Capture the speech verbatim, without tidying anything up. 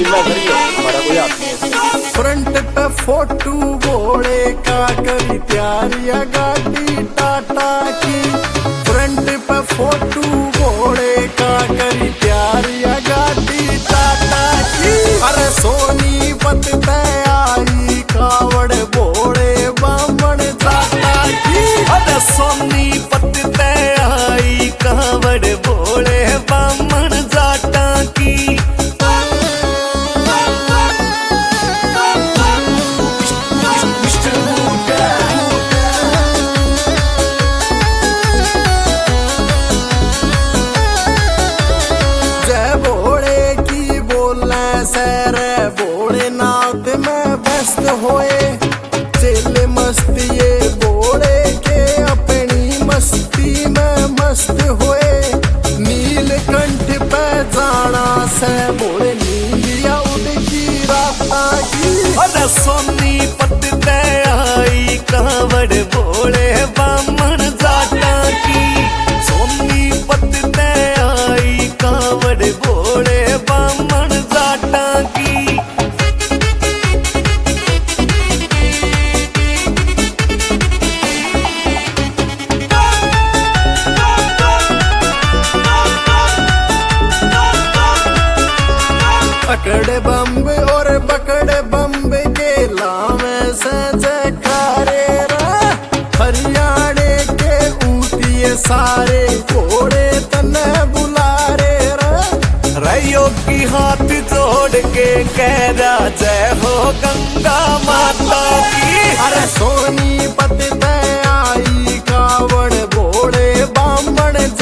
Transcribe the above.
लीला करिए, हमारा कोई हाथ नहीं है। फ्रंट पे फोटो घोड़े का करी तैयारिया गाड़ी टाटा की। फ्रंट पे फोटो घोड़े का करी तैयारिया गाड़ी टाटा की। अरे सोनी पत आई कावड़ बोड़े बामण टाटा की। अरे सोनी पत आई कावड़ बोड़े बामण जाटा की। जय भोले की बोले सैर भोले नाथ में व्यस्त होए। चेले मस्त ये भोले के अपनी मस्ती में मस्त होए। नीलकंठ पे जाना से भोले नीलिया उनकी राता की। अरे सोनी पत आई कावड़ बोड़े बामण जाटा की। सोनी पत आई कावड़ बोड़े बामण जाटा की। पकड़े बम्बे और पकड़े बम्बे के लावे से जयकारे रा। हरियाणे के ऊँटिए सारे घोड़े तने बुलारे रा। रैयो की हाथ जोड़ के कह रहा जय हो गंगा माता की। अरे सोनी पत आई कावड़ घोड़े बामण